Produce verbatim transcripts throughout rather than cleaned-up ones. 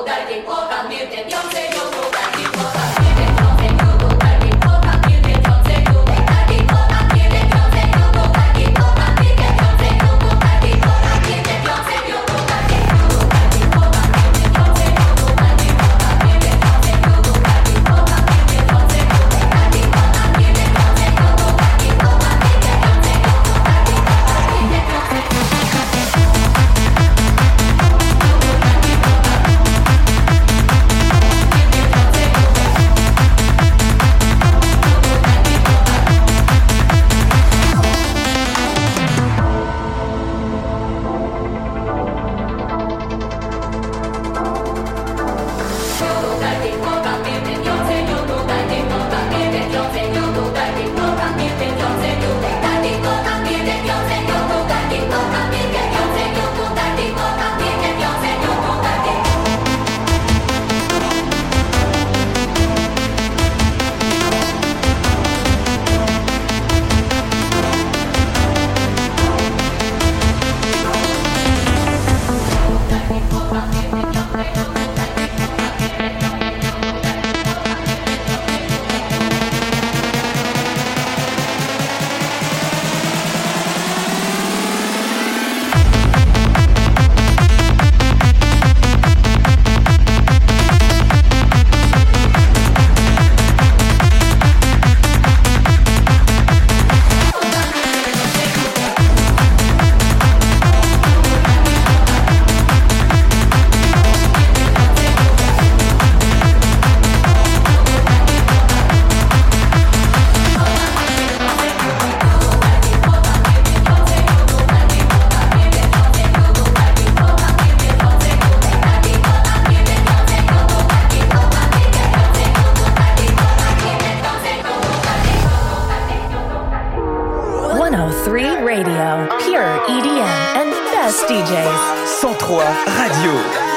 cent trois Radio.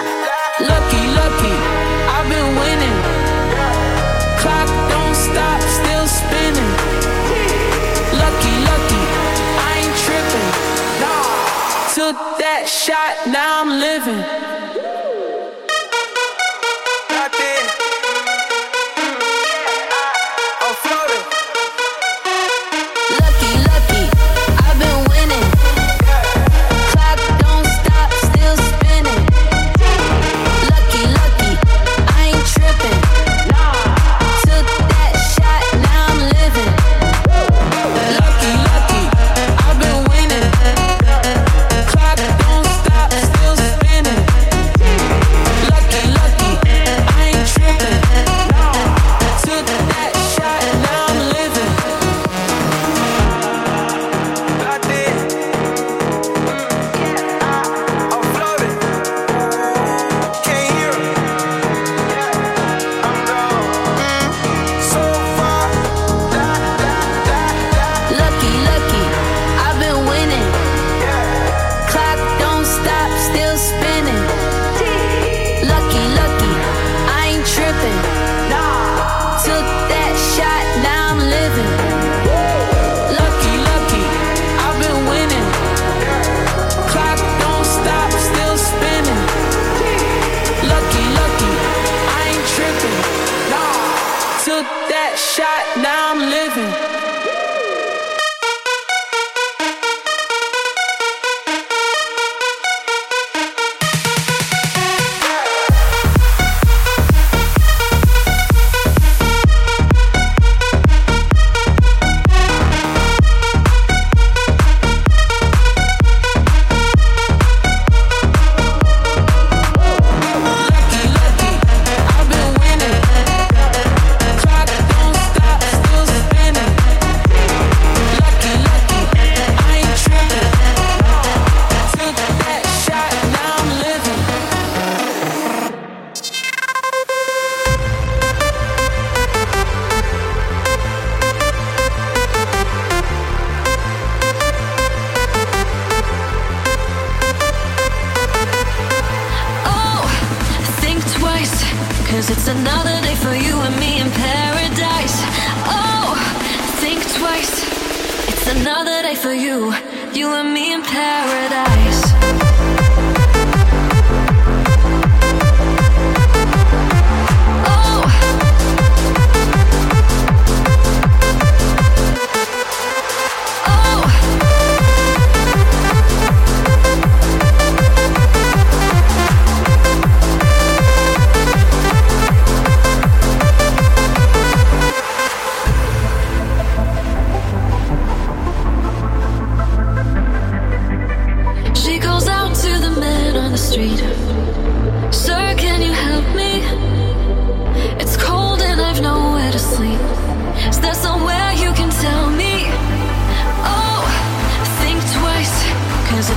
Lucky, lucky, I've been winning. Clock don't stop, still spinning. Lucky, lucky, I ain't tripping. Took that shot, now I'm living.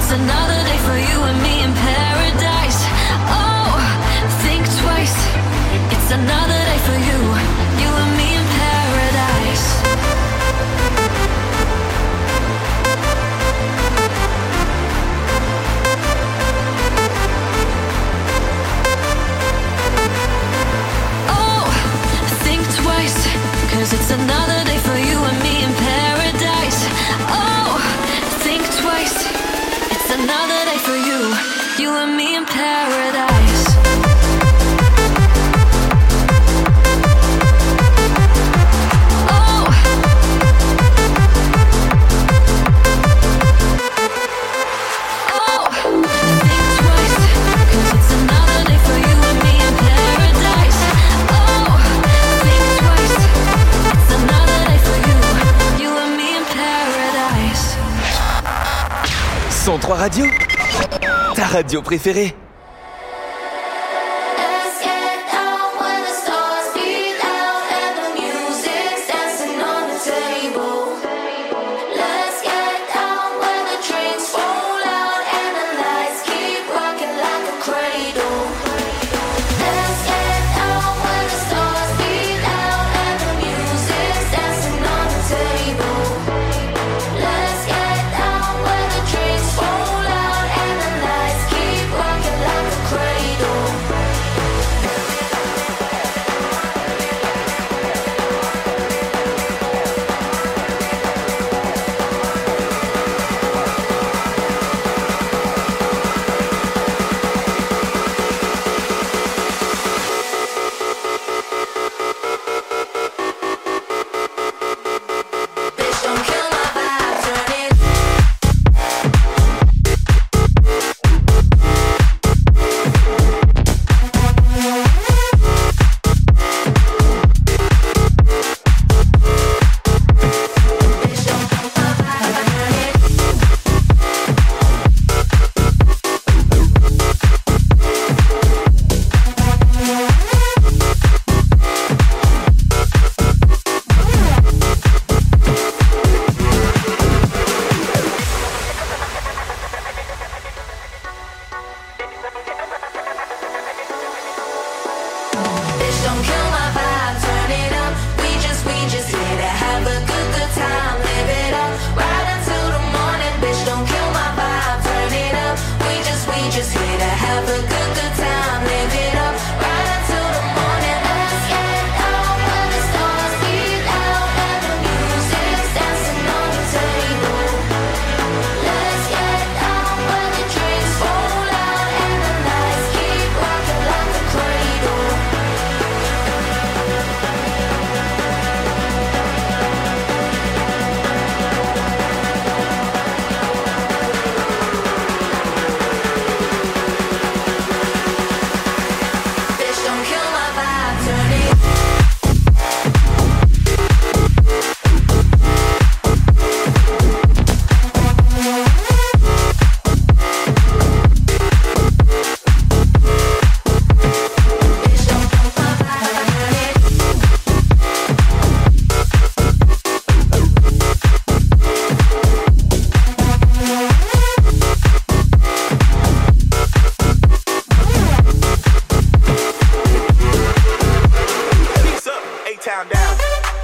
It's another day for you and me in paradise. Oh, think twice. It's another day for you, you and me in paradise. Oh, think twice, 'cause it's another day for you and me in paradise. Oh, think twice. It's another day for you, you and me in paradise. Oh, oh, think twice, 'cause it's another day for you and me in paradise. Oh, think twice. It's another day for you, you and me in paradise. cent trois Radio, ta radio préférée. Let's get down when the stars beat out and the music's dancing on the table. Let's get down when the drinks roll out and the lights keep rocking like a cradle. Let's get down when the stars beat out and the music's dancing on the table. Let's get down when the drinks roll out and the lights keep rocking like a cradle. Bitch, don't kill my vibe, turn it. Bitch, don't kill my vibe, turn it. Bitch, don't kill my vibe, turn it up. We just, we just here to have a good, good time. Live it up, right until the morning. Bitch, don't kill my vibe, turn it up. We just, we just here to have a good, good time. Live it up, right until the morning. Let's get down when the stars beat out and the music's dancing on the table. Let's get down when the drinks roll out and the lights keep rocking like a cradle. Bitch, don't kill my vibe, turn it. Bitch, don't kill my vibe, turn it. Peace up, A-Town down.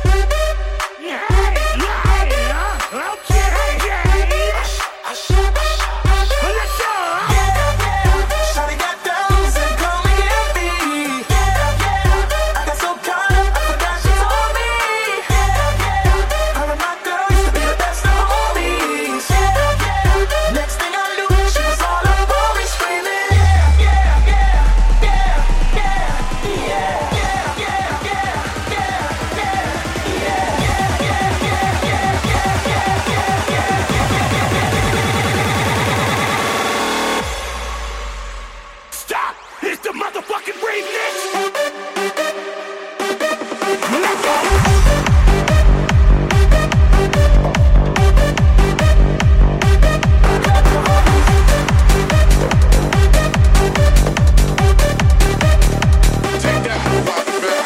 Shawty got those and come and get me. I got so caught up, I forgot she told me. Her and my girl used to be the best of homies. Next thing I knew, she was all up on me screaming. Yeah, yeah, yeah, yeah, yeah, yeah, yeah, yeah, yeah, yeah, yeah, yeah, yeah, yeah, Stop! It's the motherfucking remix! Take that, pop it back.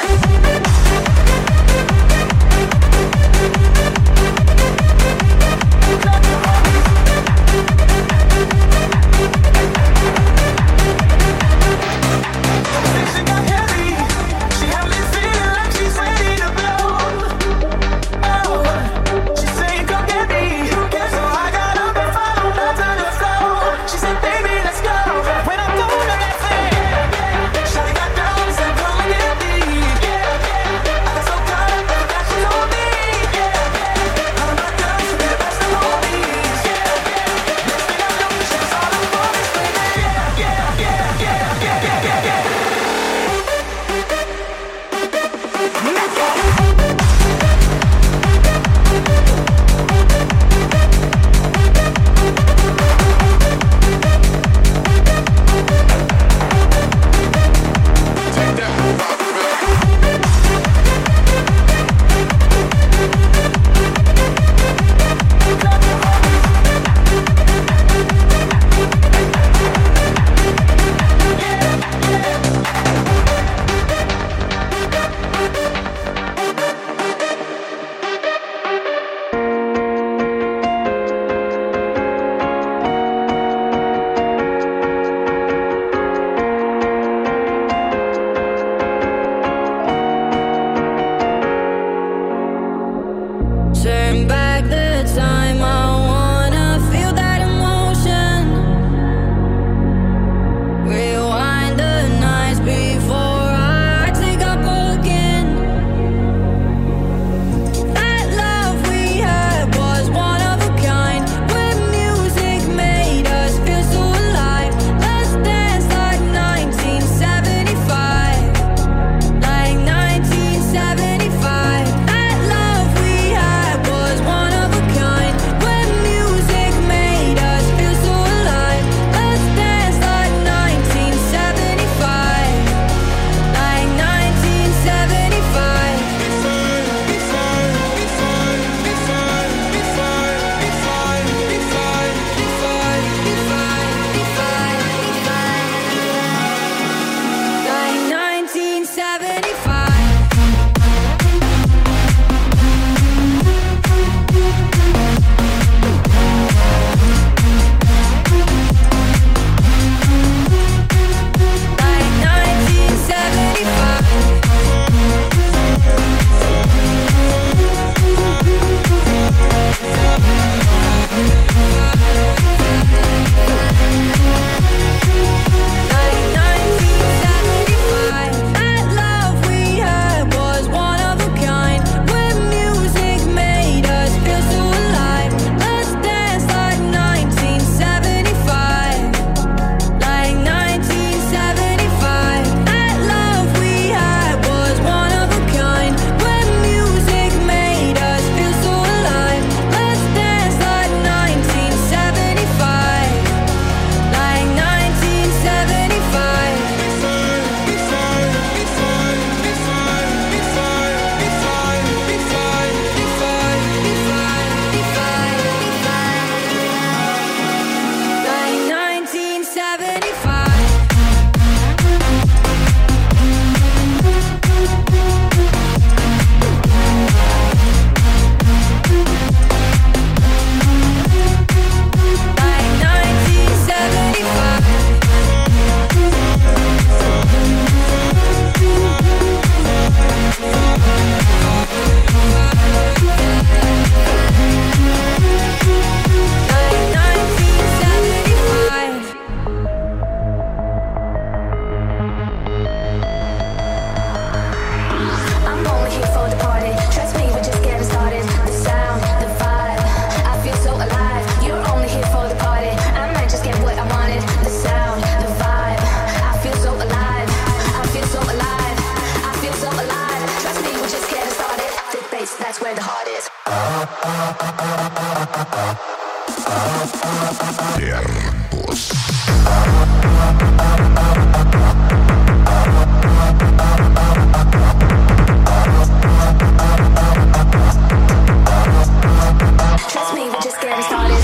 Trust me, we're just getting started.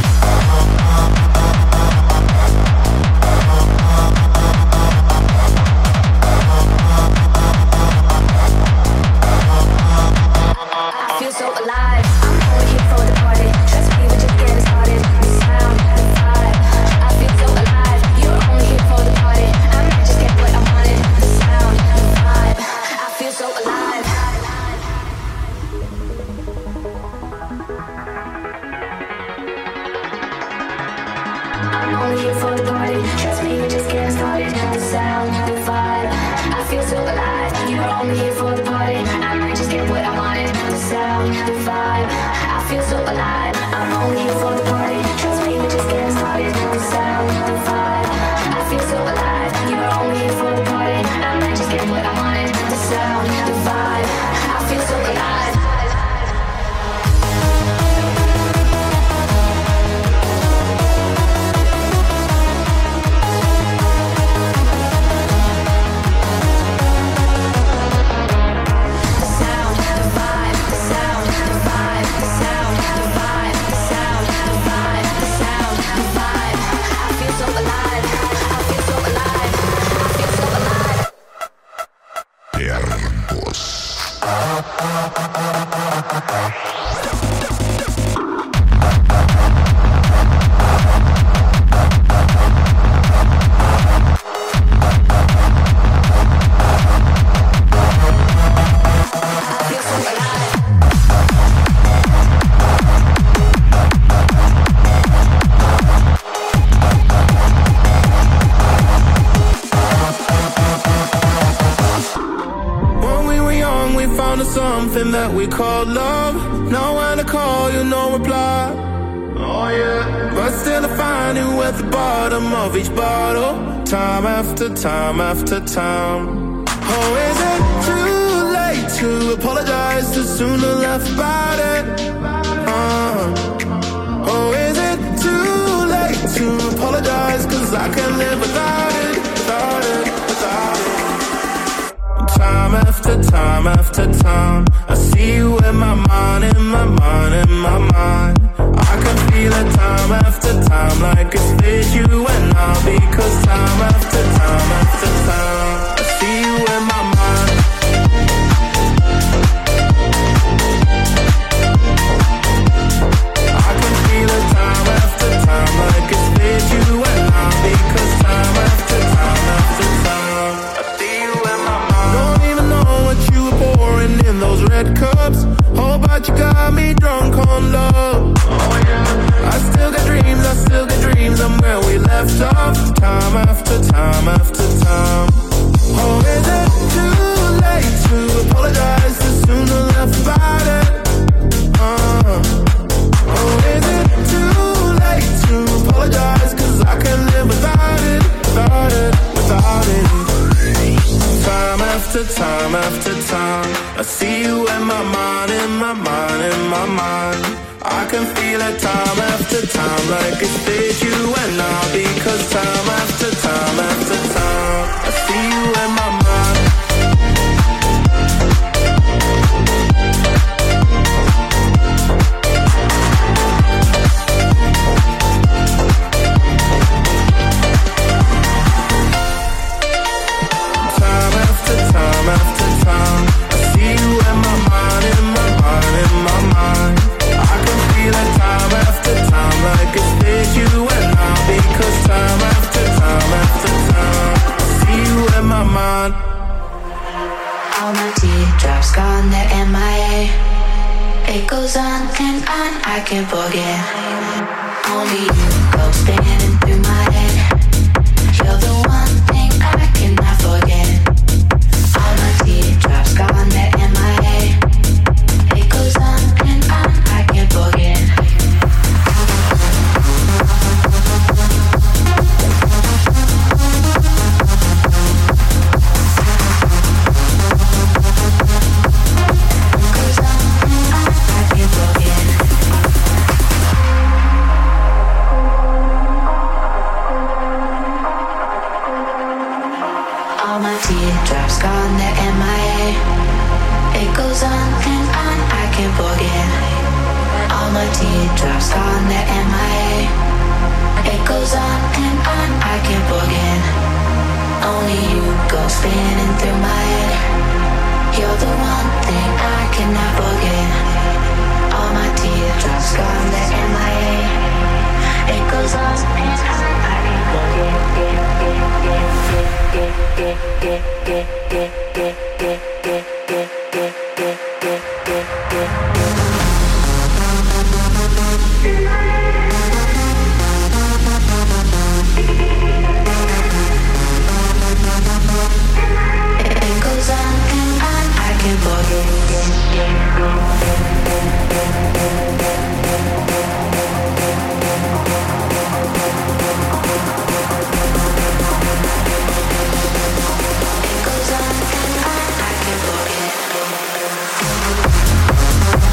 I feel so alive. I'm only here for the party. Trust me, we're just getting started. The sound, the vibe. I feel so alive. You're only here for the party. I might just get what I wanted. The sound, the vibe. I feel so alive. I'm only here for the party. Trust me, we're just getting started. The sound, the vibe. I feel so alive. You're only here for the party. I might just get what I wanted. The sound, the vibe. I feel so alive. I'm only here for the party. Trust me, we're just getting started. The sound, the vibe. I feel so alive. You're only here for the party. I might just get what I wanted. The sound, the vibe. I feel so alive. Something that we call love. Know when to call, you no reply. Oh yeah. But still I find you at the bottom of each bottle, time after time after time. Oh, is it too late to apologize? Too soon to laugh about it. uh. Oh, is it too late to apologize? Cause I can't live without it, without it, without it. Time after time after time, I see you in my mind, in my mind, in my mind. I can feel it time after time, like it's with you and I. Because time after time after time, I see you in my mind. I can feel it time after time, like it's with you and I. Because time after time after time, I see you in my mind. Don't even know what you were pouring in those red cups. Oh, but you got me drunk on love. Oh yeah. I still got dreams, I still got dreams. I'm where we left off, time after time after time. Oh, is it too late to apologize? Too soon to laugh about it. Uh. Oh, is it too late to apologize? Cause I can't live without it, without it, without it. Time after time after time, I see you in my mind, in my mind, in my mind. I can feel it time after time, like it's with you and I. Because time after time after time, I see you in my mind. Time after time after time, I see you in my mind, in my mind, in my mind. I can feel it time after time, like it's with you and I. Because time after time after time, I see you in my mind. All my teardrops gone, they're M I A. It goes on and on, I can't forget. Only you go spinning through my head. You're the one thing I cannot forget. All my teardrops gone, they're M I A. It goes on and on, I can't forget. Goes on and on, I can't forget. All my teardrops gone, they're M I A. It goes on and on, I can't forget. All my teardrops gone, they're M I A. It goes on and on, I can't forget. Only you go spinning through my head. You're the one thing I cannot forget. All my teardrops gone, they're M I A. It goes on and on, I can't forget. It goes on and on, I can't forget. It goes on and on, I can't forget.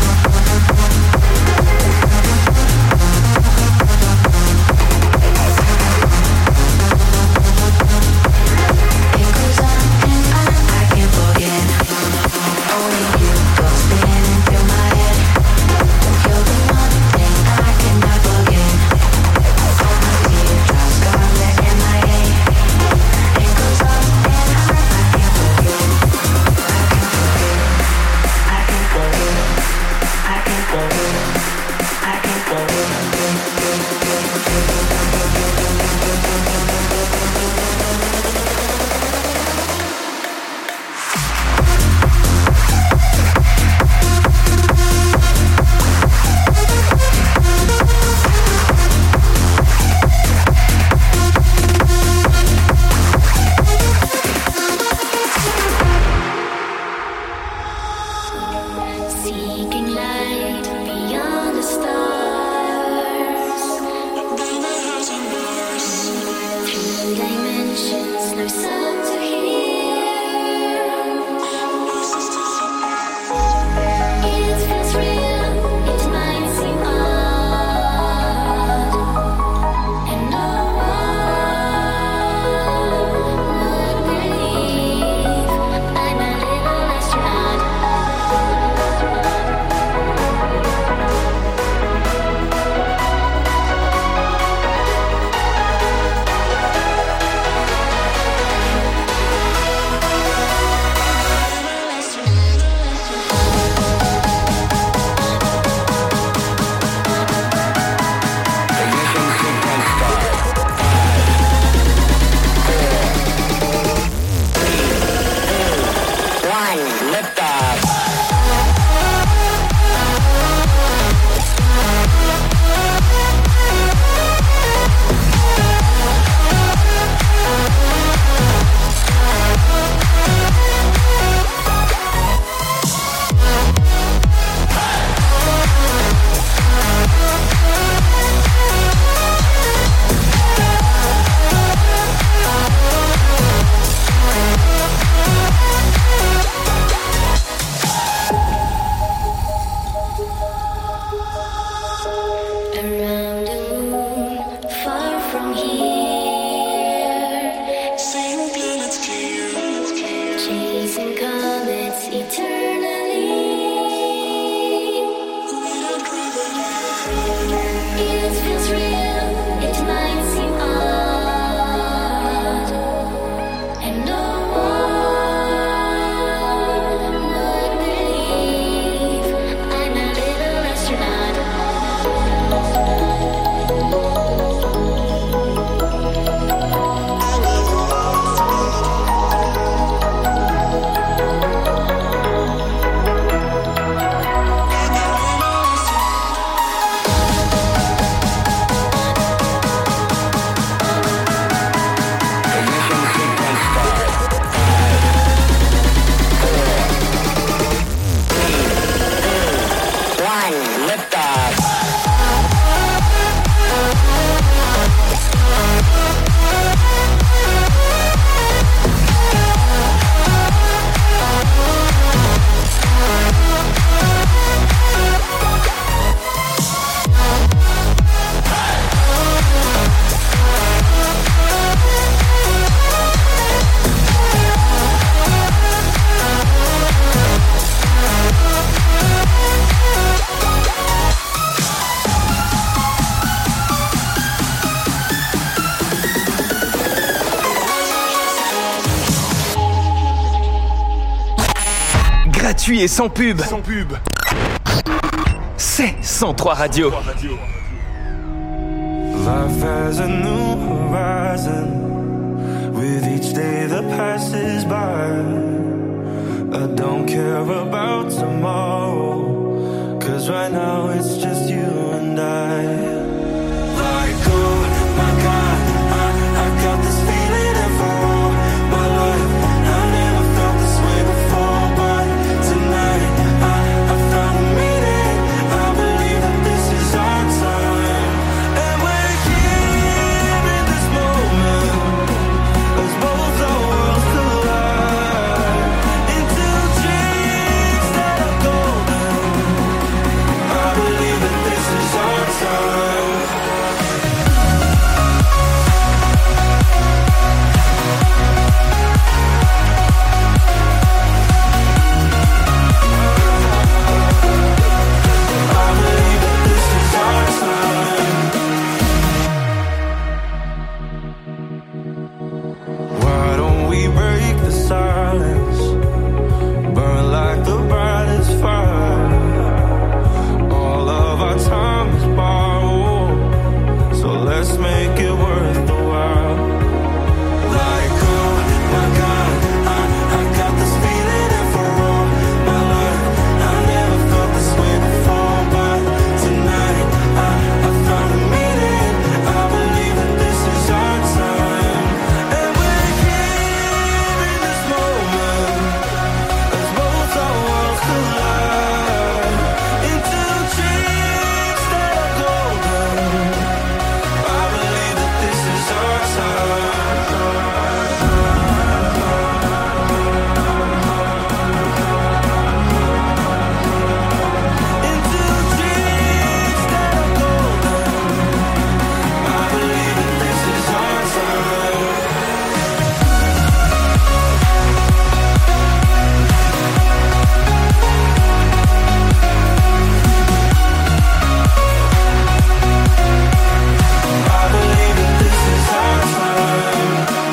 gratuit et sans pub. Sans pub. C'est cent trois Radio. Life has a new horizon with each day that passes by. I don't care about tomorrow, 'cause right now it's just you and I. Like, oh my God, I, I got this feeling and for all my life I never felt this way before, but tonight I, I found a meaning. I believe that this is our time, and we're here in this moment as both our worlds collide into dreams that are golden. I believe that this is our time. Why don't we break the silence, burn like the brightest fire? All of our time is borrowed, so let's make it worth the while. Like, oh my God, I, I got this feeling and for all my life I never felt this way before, but tonight I, I found a meaning. I believe that this is our time, and we're here in this moment as both our worlds collide into dreams that are golden. I believe that this is our time. Into dreams that are golden. I believe that this is our time. I believe that this is our time.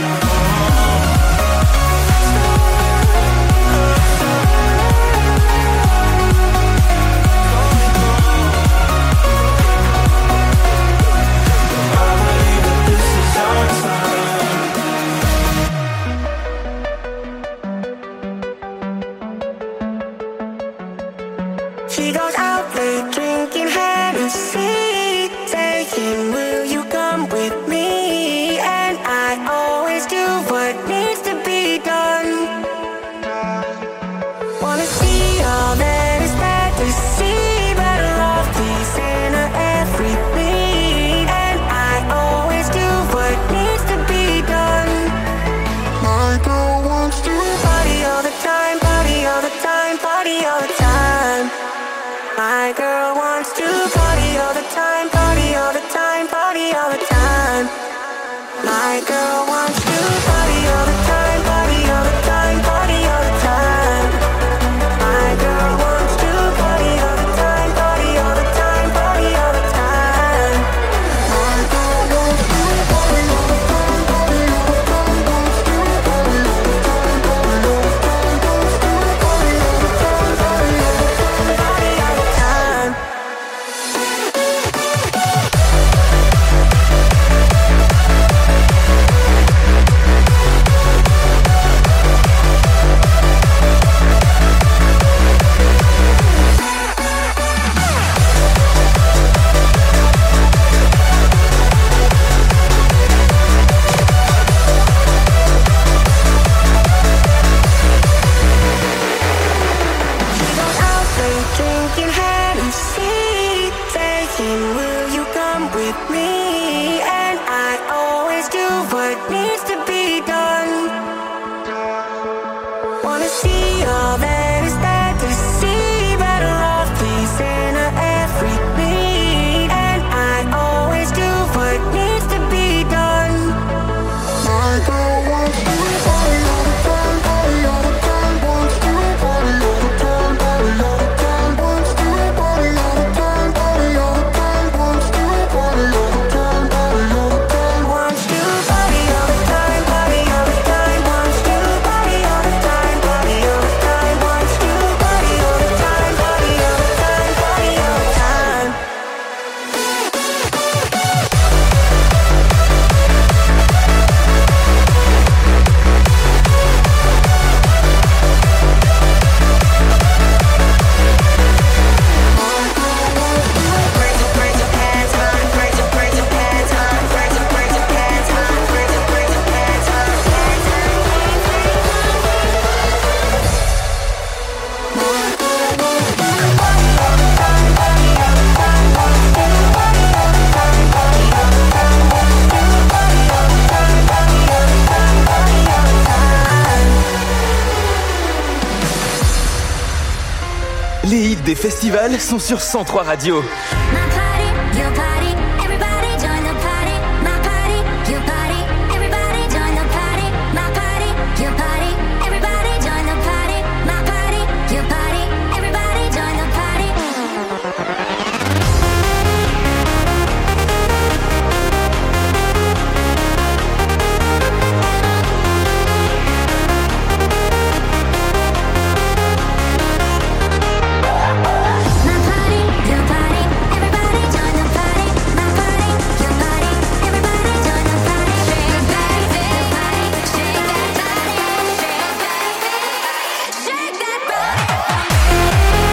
I believe that this is our time. She goes out late drinking Hennessy, saying, will you come with me? And I always do what needs to be done. Wanna see all that is bad to see, but I love peace in her everything. And I always do what needs to be done. My girl wants to party all the time, party all the time, party all the time. My girl wants des festivals sont sur cent trois Radio. My party, your party, everybody join the party. My party, your party, everybody join the party. My party, your party, everybody join the party. My party, your party, everybody join the party. My party, your party, everybody join the party. My party, your party, everybody join the party. Shake that body, shake that body, shake that body.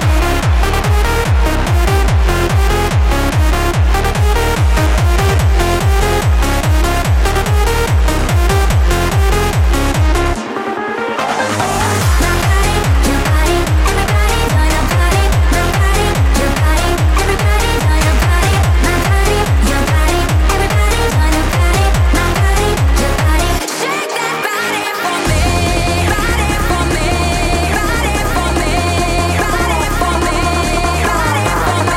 My party, your party, everybody join the party. My party, your party, everybody join the party. My party, your party, everybody join the party. My party, your party, shake that body for me, body for me, body for me, body for me, body for me.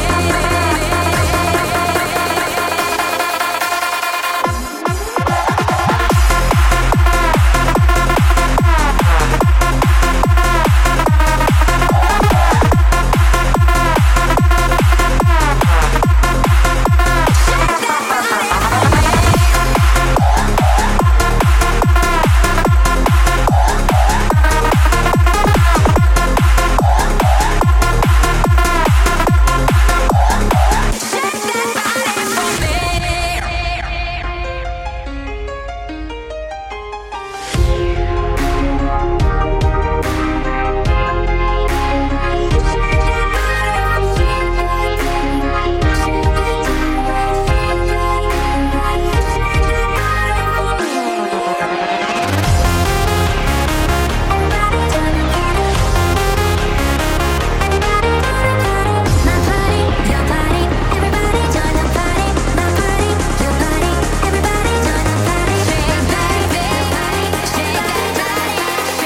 My party, your party, everybody join the party. My party, your party, everybody join the party. Shake that body, shake that body,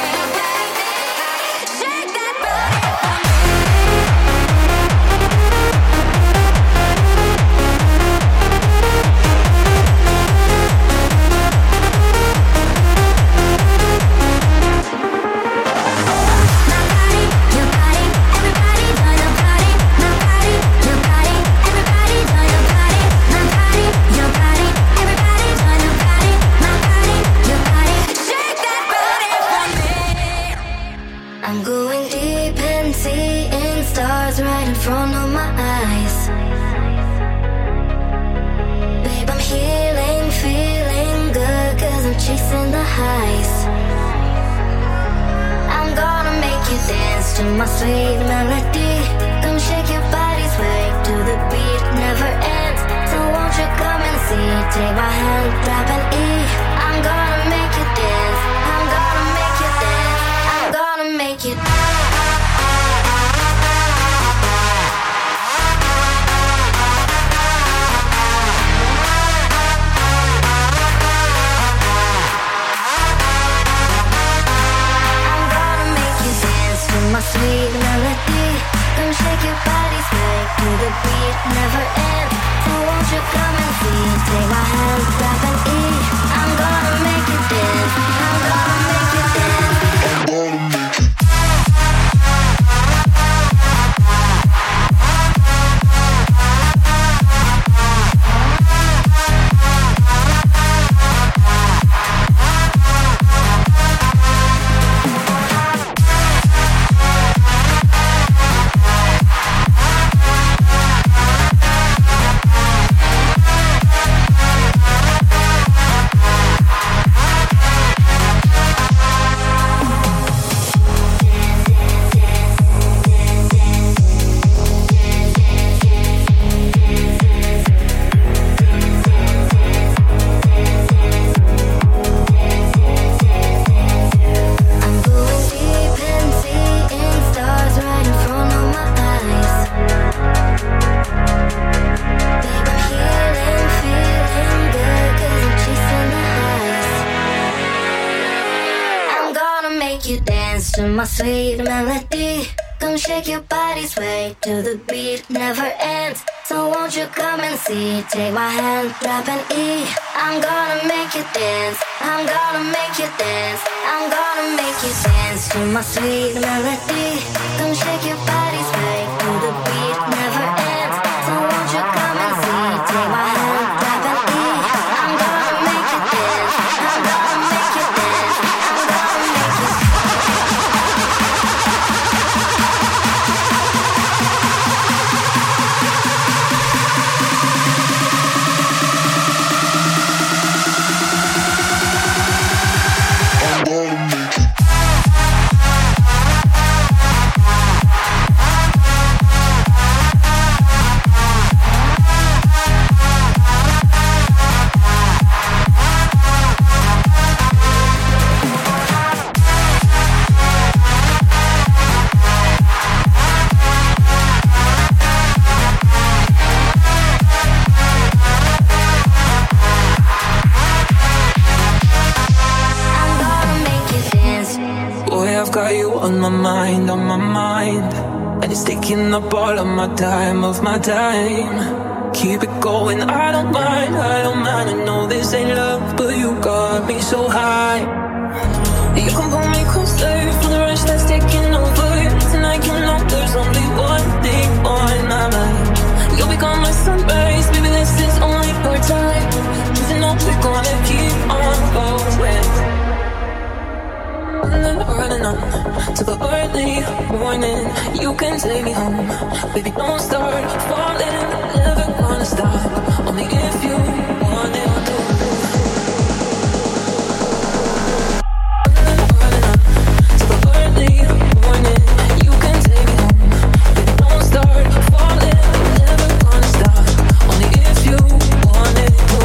shake that body, shake that body. My party, your party, everybody join the party. My party, your party, everybody join the party. My party, your party, everybody join the party. My party, your party, shake that body for me. I'm going deep and seeing stars right in front of my eyes. Babe, I'm healing, feeling good, cause I'm chasing the highs. I'm gonna make you dance to my sweet melody. Come shake your body, sway to the beat, never ends. So won't you come and see? Take my hand, grab an E. I'm gonna make you dance. I'm gonna make you dance. I'm gonna make you I'm gonna make you dance to my sweet melody. Come shake your body, sway to the beat, never ends. So won't you come and see? Take my hand, grab an E. I'm gonna make you dance. I'm gonna make you dance. make you dance to my sweet melody. Come shake your body, sway to the beat, never ends. So won't you come and see? Take my hand, grab an E. I'm gonna make you dance. I'm gonna make you dance. I'm gonna make you dance to my sweet melody. Come shake your body, sway to the beat, never ends. So won't you come and see? Take my hand, grab an E. I'm gonna make you dance. I'm gonna make you dance. I'm gonna make you dance. On my mind, on my mind, and it's taking up all of my time, of my time. Keep it going, I don't mind, I don't mind. I know this ain't love, but you got me so high. You can pull me closer for the rush that's taking over. Tonight you know there's only one thing on my mind. You'll become my sunrise, baby, this is only your time. Just know we're gonna keep on going. Running on to the early morning. You can take me home, baby. Don't start falling, never gonna stop. Only if you want it to. Running on to the early morning. You can take me home, baby. Don't start falling, never gonna stop. Only if you want it to.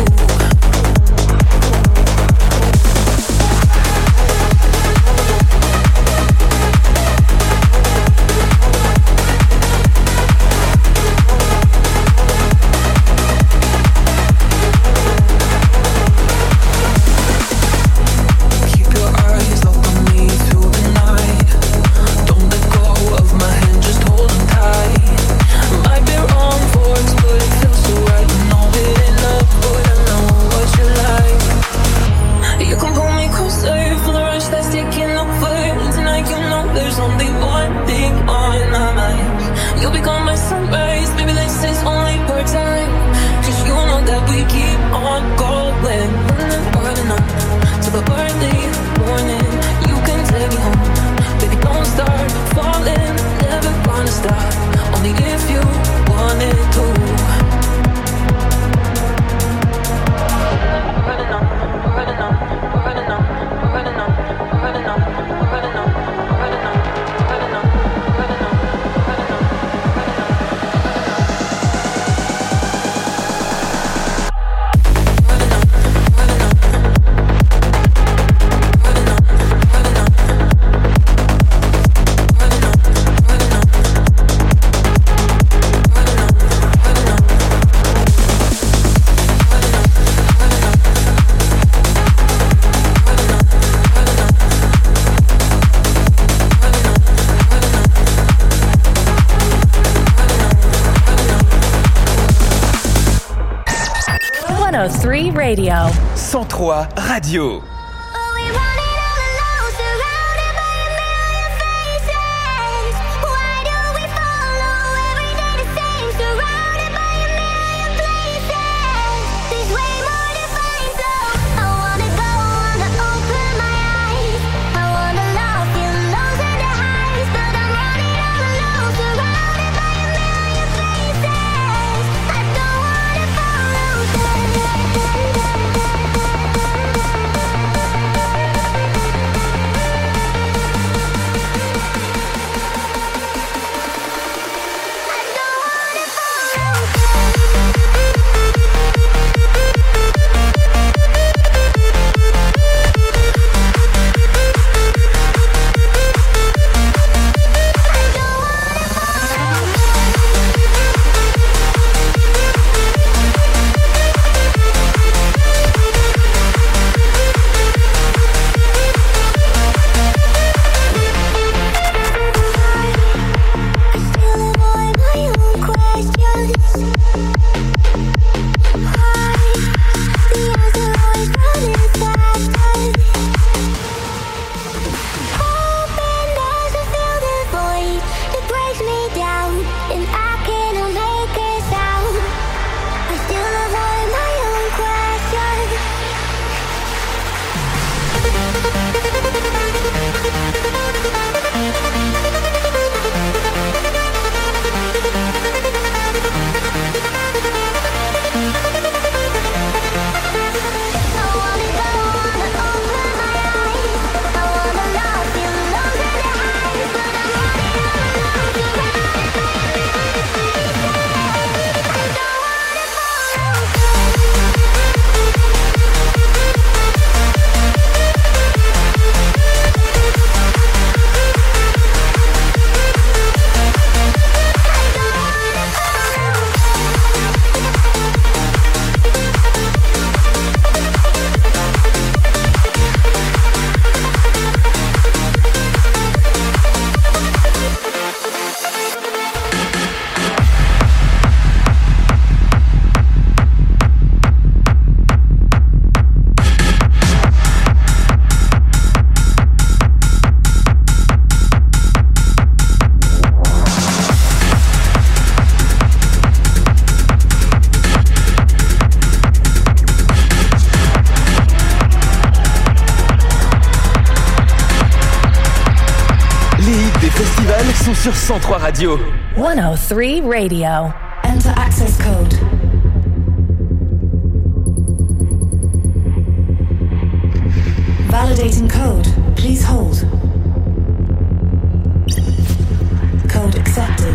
one oh three Radio. cent trois Radio. I don't wanna fall sont sur cent trois Radio. one oh three Radio. Enter access code. Validating code. Please hold. Code accepted.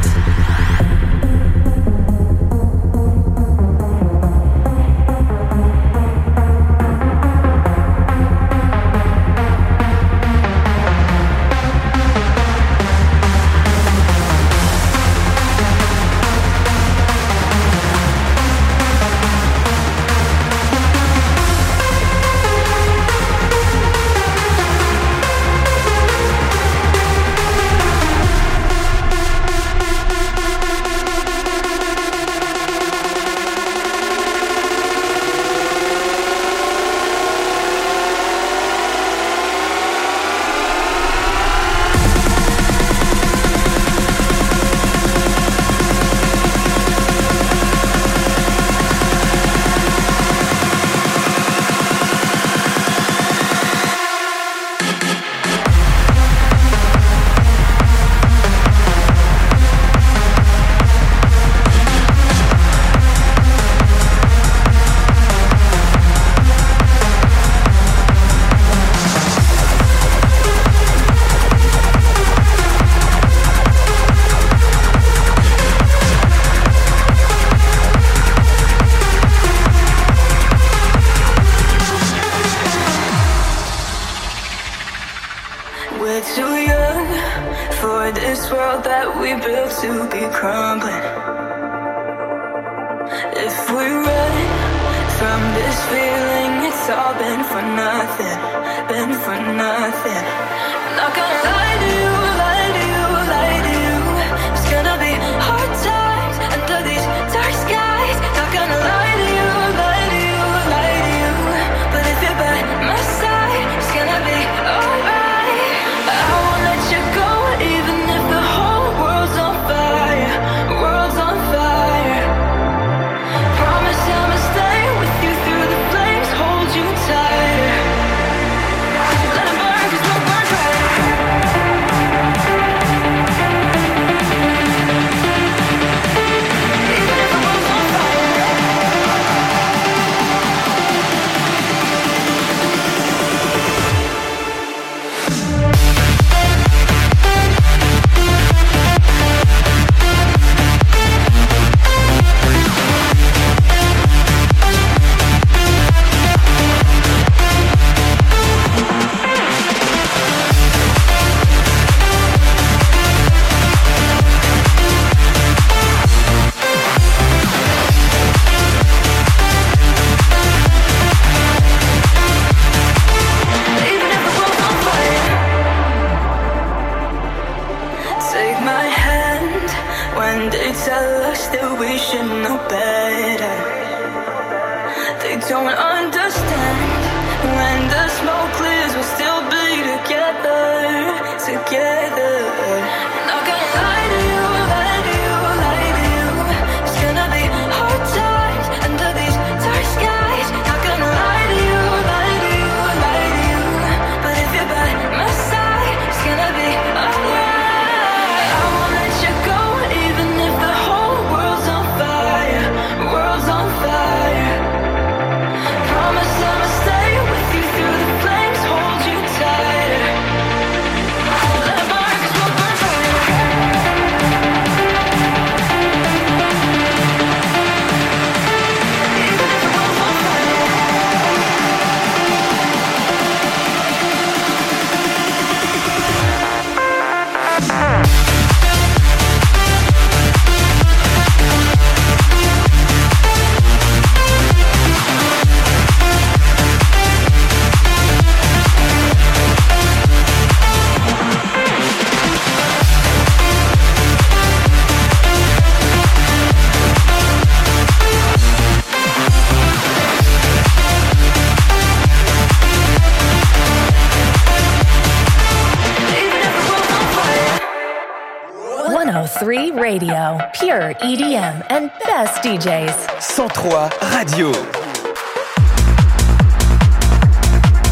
one oh three Radio, pure E D M and best D Js. cent trois Radio.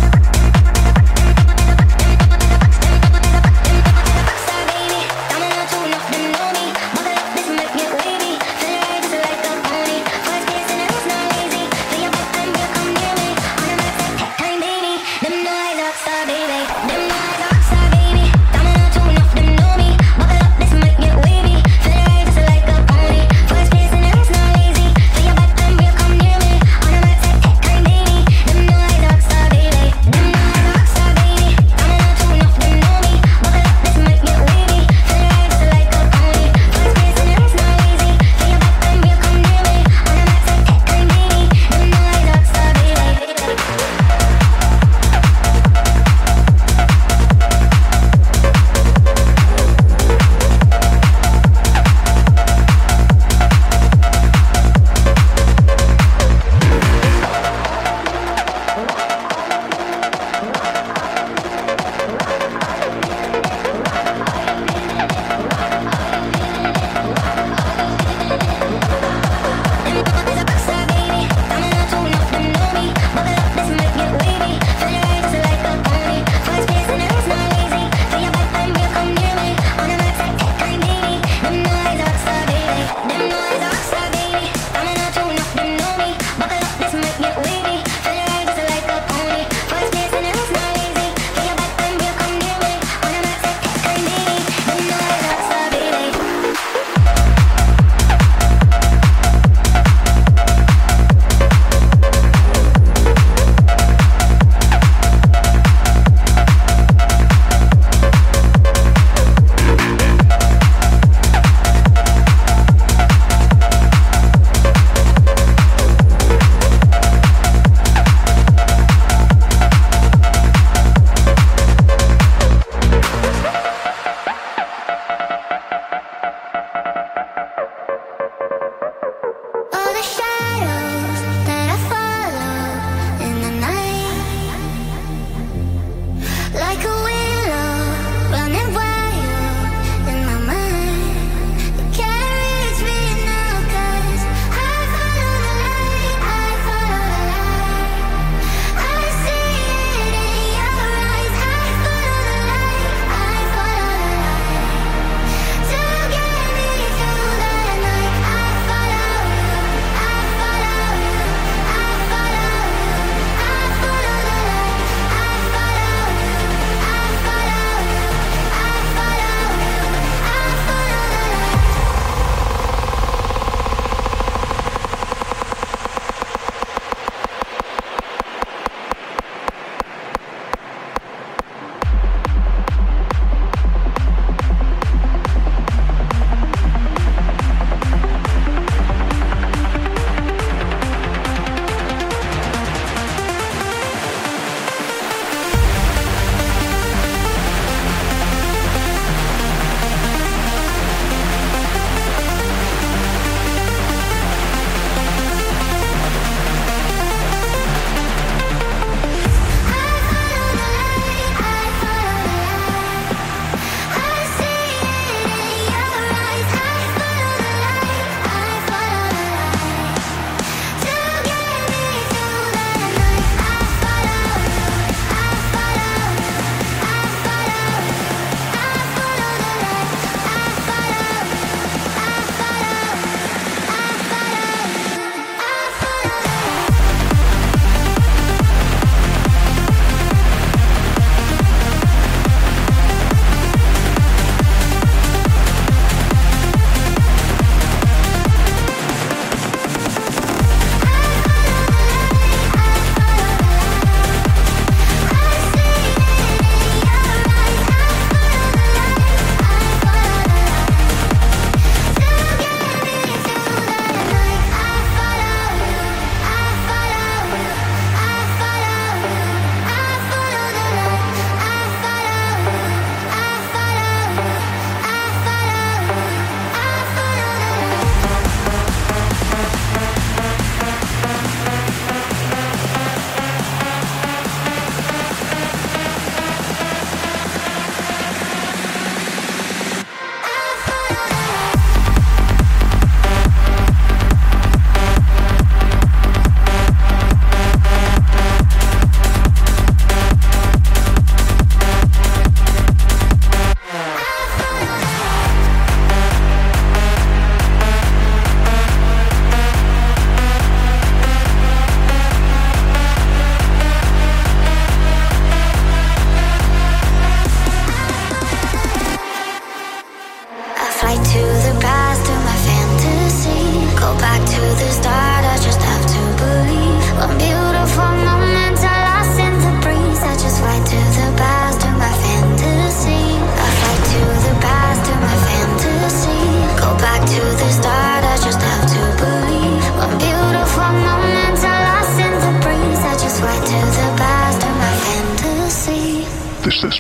Baby, dame la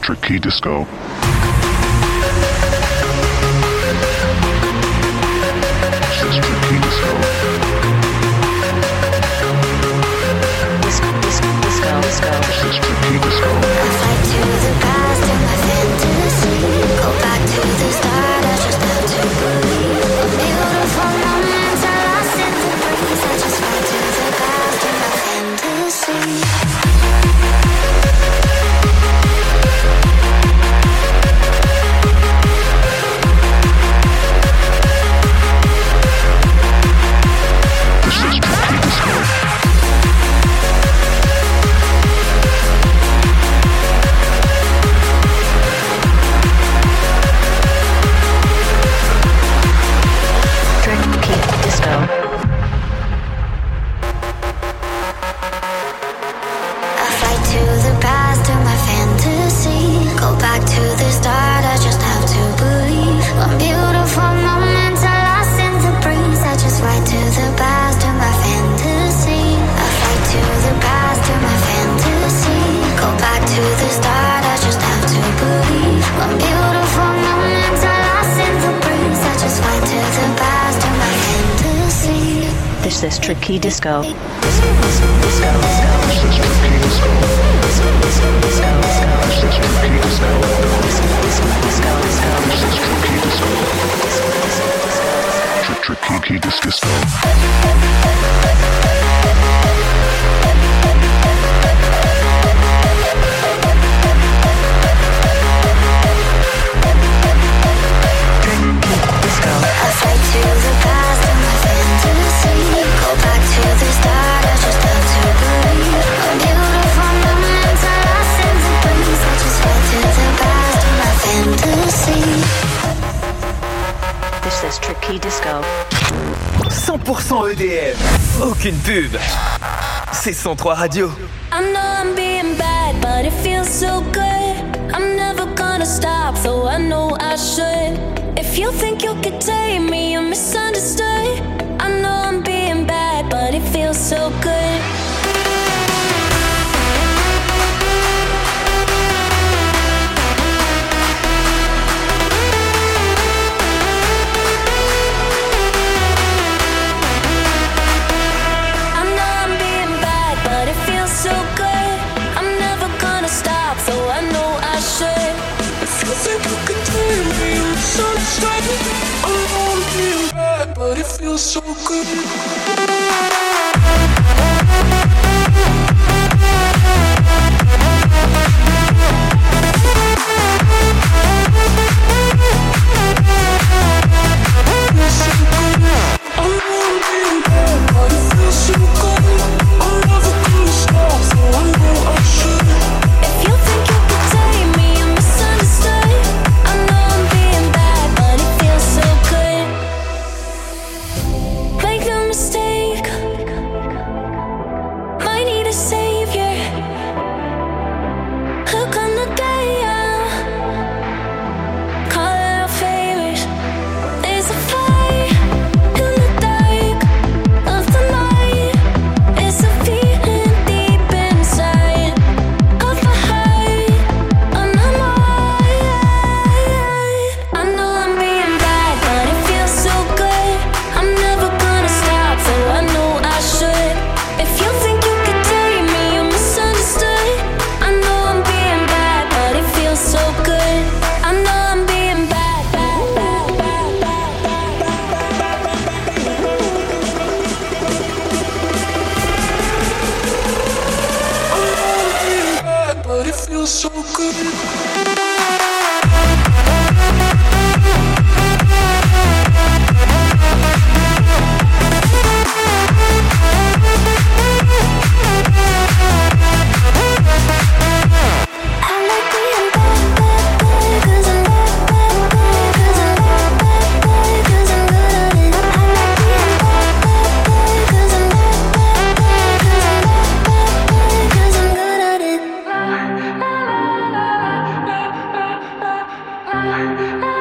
Tricky Disco. This is Tricky Disco. Disco, disco, disco, disco. This is Tricky Disco. I fly to the past in my fantasy. Go back to the start, I just have to believe. A beautiful moments are lost in the breeze. I just fly to the past in my fantasy. This is Tricky Disco. Disco, disco, disco, disco. This is Tricky Disco. Disco, disco, disco, disco. This is Tricky Disco. Disco, disco, disco, disco. This is Tricky Disco. Disco, disco, disco. Tricky Disco. I fly to the past in my fantasy. Go back to the start, I just have to believe. A beautiful moments are lost in the breeze. I just fly to the past in my fantasy. This is Tricky Disco. cent pour cent E D M. Aucune pub. C'est cent trois Radio. I know I'm being bad, but it feels so good. I'm never gonna stop, though I know I should. If you think you could tame me, you're misunderstood. I know I'm being bad, but it feels so good. I know I'm being bad, but it feels so good. I'm never gonna stop, though I know I should. If you think you could tame me, you're misunderstood. I know I'm being bad, but it feels so good. So good. I